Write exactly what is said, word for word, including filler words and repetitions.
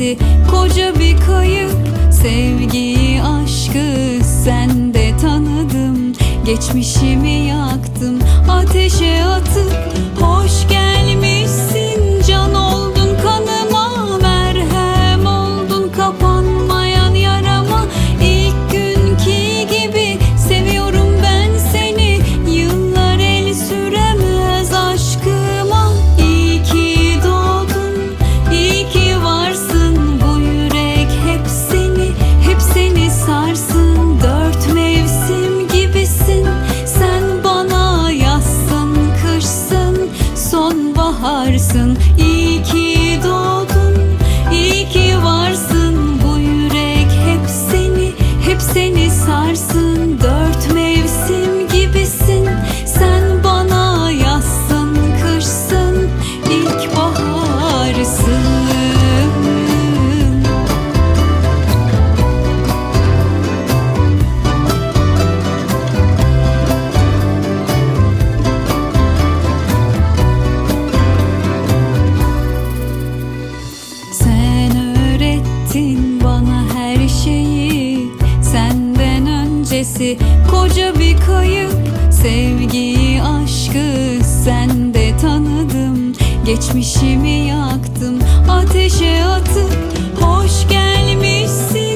öncesi koca bir kayıp. Sevgiyi, aşkı sende tanıdım. Geçmişimi yaktım, ateşe atıp hoş gelmişsin. Can oldun kanıma, merhem oldun kapanmayan yarama. İlk günkü gibi seviyorum ben seni, yıllar el süremez aşkıma. İyi ki doğdun, iyi ki varsın, bu yürek hep seni, hep seni sarsın. Dört mevsim gibisin sen, bana yazsın kışsın sonbaharsın. İyi ki doğdun, iyi ki varsın, bu yürek hep seni, hep seni sarsın. Dört mevsim gibisin sen, bana yazsın kışsın ilkbaharsın. Sen öğrettin bana her şeyi, senden öncesi koca bir kayıp. Sevgiyi, aşkı sende tanıdım. Geçmişimi yaktım, ateşe atıp hoş gelmişsin.